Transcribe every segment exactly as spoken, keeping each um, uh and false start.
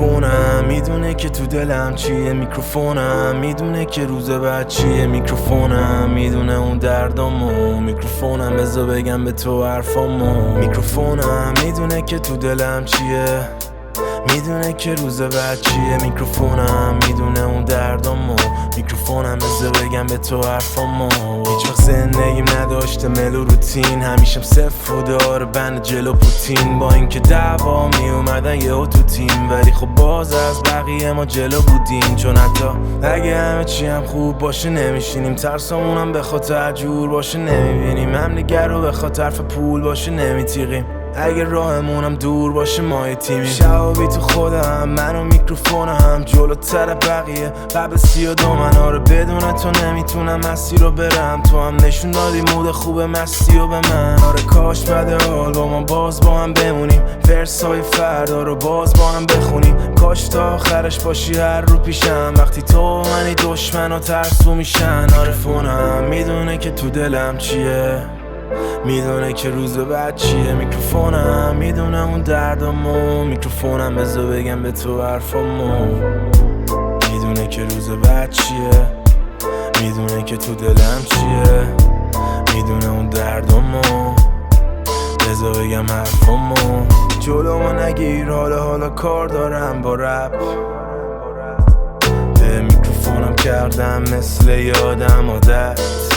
میکروفونم میدونه که تو دلم چیه، میکروفونم میدونه که روز بعد چیه، میکروفونم میدونه اون دردامو، میکروفونم بذار بگم به تو حرفامو، میکروفونم میدونه که تو دلم چیه، میدونه که روز بعد چیه، میکروفونم میدونه اون دردامو، میکروفونم بذار بگم به تو حرفامو. هیچ وقت زندگیم نداشته ملو روتین، همیشم صفر و داره بند جلو پوتین، با اینکه دعوا می اومدن یهو تو تیم، ولی خب باز از بقیه ما جلو بودیم، چون حتی اگه همه چی هم خوب باشه نمیشینیم، ترسامونم به خاطر جور باشه نمیبینیم، هم دیگر رو به خاطر پول باشه نمیتیقیم، اگه راهمونم دور باشه ما یه تیمی. شبابی تو خودم من و میکروفونم جلوتر بقیه، قبل سی و دو من آره بدون تو نمیتونم مسیر رو برم، تو هم نشون دادی مود خوب مستی و به من، آره کاش بعد حال با ما باز با هم بمونیم، ورسای فردا رو باز با هم بخونیم، کاش تا آخرش باشی هر رو پیشم، وقتی تو منی دشمن و ترسو میشن. آره فونم میدونه که تو دلم چیه، میدونه که روز بعد چیه، میکروفونم میدونه اون دردامو، میکروفونم بذار بگم به تو حرفامو، میدونه که روز بعد چیه، میدونه که تو دلم چیه، میدونه اون دردامو، بذار بگم حرفامو. جلومو نگیر حالا حالا کار دارم با رپ، به میکروفونم کردم مثل یادم عادت،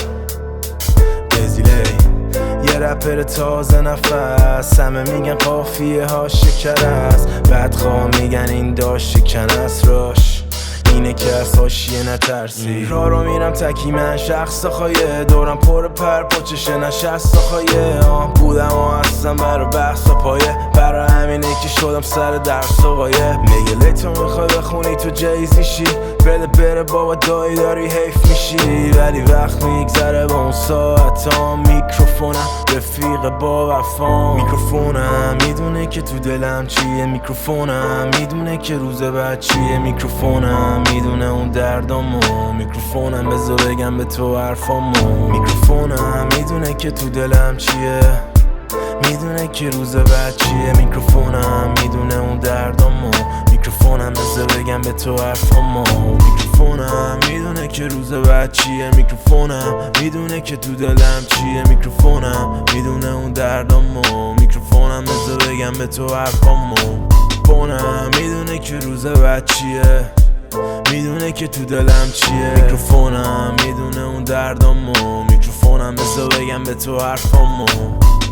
بزیلی یه رپر تازه نفس، همه میگن قافیه ها شکر است، بدخواه میگن این داشت شکن است، راش اینه که از حاشیه نترسی، راه رو میرم تکی من شخص خواهیه، دورم پر پر پاچشه نشست خواهیه، آه بودم و هستم برا بحث و پایه، برا همینه که شدم سر درس و قایه، میگه لیتو میخوای بخونی تو جیزیشی، بده بره بابا دایی داری حیف میشی، ولی وقت میگذره با اون ساعت ها، میکروفونم رفیق با وفا، میکروفونم میدونه که تو دلم چیه، میکروفونم میدونه که روز بعد چیه، میکروفونم میدونه اون دردامو، میکروفونم بذار بگم به تو حرفامو، میکروفونم میدونه که تو دلم چیه، میدونه که روز بعد چیه، میکروفونم میدونه اون دردامو، میکروفونم بذار بگم به تو حرفامو، میکروفونم میدونه که روز بعد چیه، میکروفونم میدونه که تو دلم چیه، میکروفونم میدونه اون دردامو، میکروفونم بذار بگم به تو حرفامو، میکروفونم میدونه که روز بعد چیه، میدونه که تو دلم چیه، میکروفونم میدونه اون دردامو، میکروفونم بذار بگم به تو حرفامو.